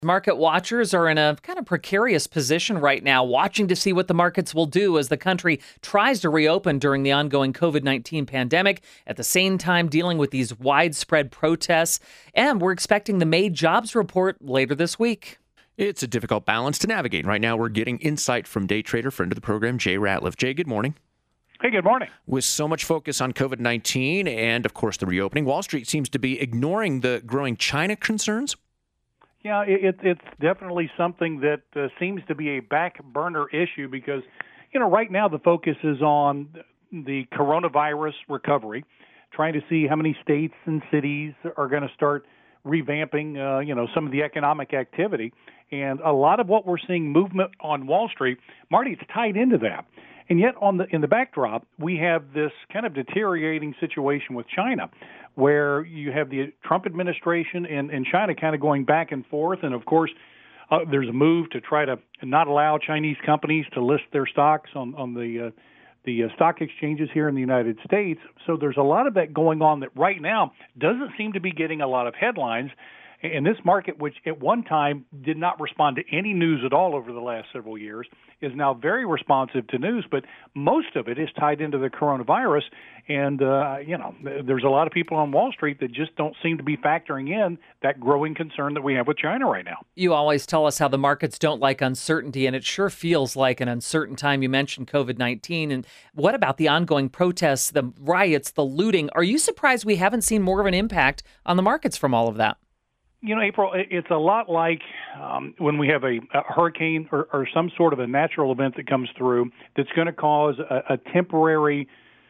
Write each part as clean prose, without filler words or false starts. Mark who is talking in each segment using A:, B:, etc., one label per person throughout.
A: Market watchers are in a kind of precarious position right now, watching to see what the markets will do as the country tries to reopen during the ongoing COVID-19 pandemic, at the same time dealing with these widespread protests. And we're expecting the May jobs report later this week.
B: It's a difficult balance to navigate. Right now, we're getting insight from day trader, friend of the program, Jay Ratliff. Jay, good morning.
C: Hey, good morning.
B: With so much focus on COVID-19 and, of course, the reopening, Wall Street seems to be ignoring the growing China concerns.
C: Yeah, it's definitely something that seems to be a back burner issue because, right now the focus is on the coronavirus recovery, trying to see how many states and cities are going to start revamping, some of the economic activity. And a lot of what we're seeing movement on Wall Street, Marty, it's tied into that. And yet in the backdrop, we have this kind of deteriorating situation with China, where you have the Trump administration and China kind of going back and forth. And, of course, there's a move to try to not allow Chinese companies to list their stocks on the stock exchanges here in the United States. So there's a lot of that going on that right now doesn't seem to be getting a lot of headlines. And this market, which at one time did not respond to any news at all over the last several years, is now very responsive to news. But most of it is tied into the coronavirus. And, there's a lot of people on Wall Street that just don't seem to be factoring in that growing concern that we have with China right now.
A: You always tell us how the markets don't like uncertainty, and it sure feels like an uncertain time. You mentioned COVID-19. And what about the ongoing protests, the riots, the looting? Are you surprised we haven't seen more of an impact on the markets from all of that?
C: April, it's a lot like when we have a hurricane or some sort of a natural event that comes through that's going to cause a temporary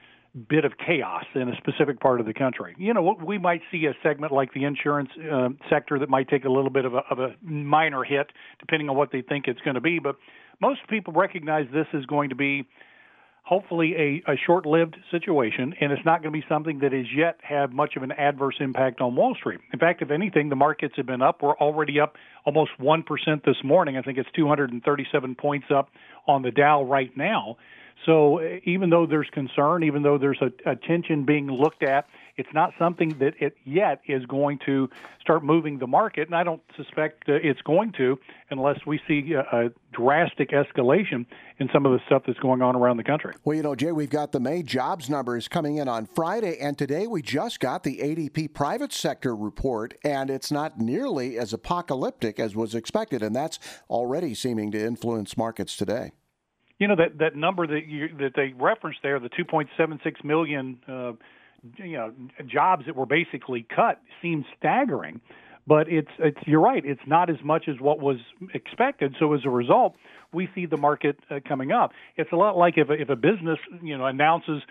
C: bit of chaos in a specific part of the country. We might see a segment like the insurance sector that might take a little bit of a minor hit, depending on what they think it's going to be. But most people recognize this is going to be hopefully a short-lived situation, and it's not going to be something that has yet had much of an adverse impact on Wall Street. In fact, if anything, the markets have been up. We're already up almost 1% this morning. I think it's 237 points up on the Dow right now. So even though there's concern, even though there's a tension being looked at, it's not something that it yet is going to start moving the market. And I don't suspect it's going to unless we see a drastic escalation in some of the stuff that's going on around the country.
D: Well, Jay, we've got the May jobs numbers coming in on Friday, and today we just got the ADP private sector report, and it's not nearly as apocalyptic as was expected, and that's already seeming to influence markets today.
C: That number that they referenced there, the 2.76 million jobs that were basically cut, seems staggering. But it's you're right. It's not as much as what was expected. So as a result, we see the market coming up. It's a lot like if a business announces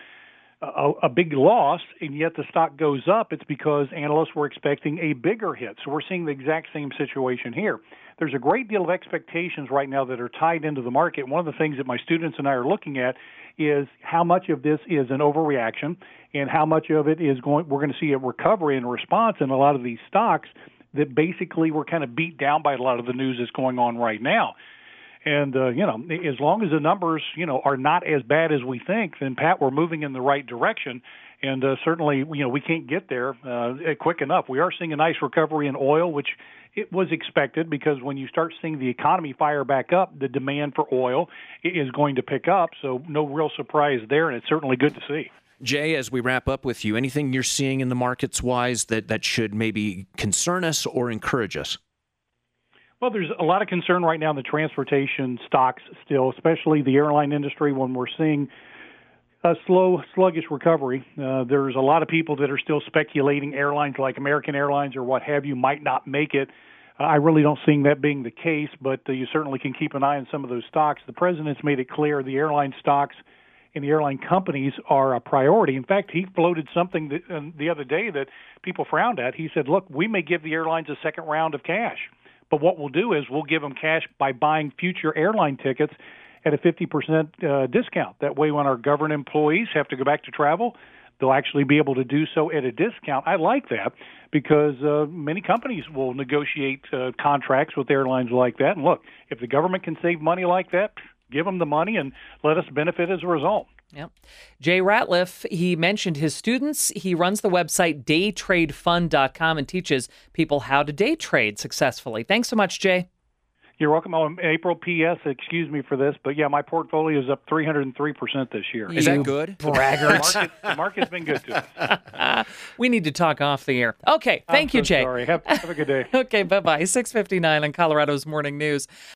C: a big loss and yet the stock goes up, it's because analysts were expecting a bigger hit. So we're seeing the exact same situation here. There's a great deal of expectations right now that are tied into the market. One of the things that my students and I are looking at is how much of this is an overreaction and how much of it is we're going to see a recovery and a response in a lot of these stocks that basically were kind of beat down by a lot of the news that's going on right now. And, as long as the numbers, are not as bad as we think, then, Pat, we're moving in the right direction. And certainly, we can't get there quick enough. We are seeing a nice recovery in oil, which it was expected because when you start seeing the economy fire back up, the demand for oil is going to pick up. So no real surprise there, and it's certainly good to see.
B: Jay, as we wrap up with you, anything you're seeing in the markets-wise that should maybe concern us or encourage us?
C: Well, there's a lot of concern right now in the transportation stocks still, especially the airline industry when we're seeing a sluggish recovery. There's a lot of people that are still speculating airlines like American Airlines or what have you might not make it. I really don't see that being the case, but you certainly can keep an eye on some of those stocks. The president's made it clear the airline stocks and the airline companies are a priority. In fact, he floated something the other day that people frowned at. He said, look, we may give the airlines a second round of cash, but what we'll do is we'll give them cash by buying future airline tickets at a 50% discount. That way, when our government employees have to go back to travel, they'll actually be able to do so at a discount. I like that because many companies will negotiate contracts with airlines like that. And look, if the government can save money like that, give them the money and let us benefit as a result.
A: Yep. Jay Ratliff, he mentioned his students. He runs the website daytradefund.com and teaches people how to day trade successfully. Thanks so much, Jay.
C: You're welcome. Oh, April, P.S., excuse me for this, but yeah, my portfolio is up 303% this year.
B: Is that good?
A: Braggart.
C: The market's been good to us.
A: We need to talk off the air. Okay. Thank you, Jay.
C: Sorry. Have a good day.
A: Okay, bye-bye. 6:59 on Colorado's Morning News.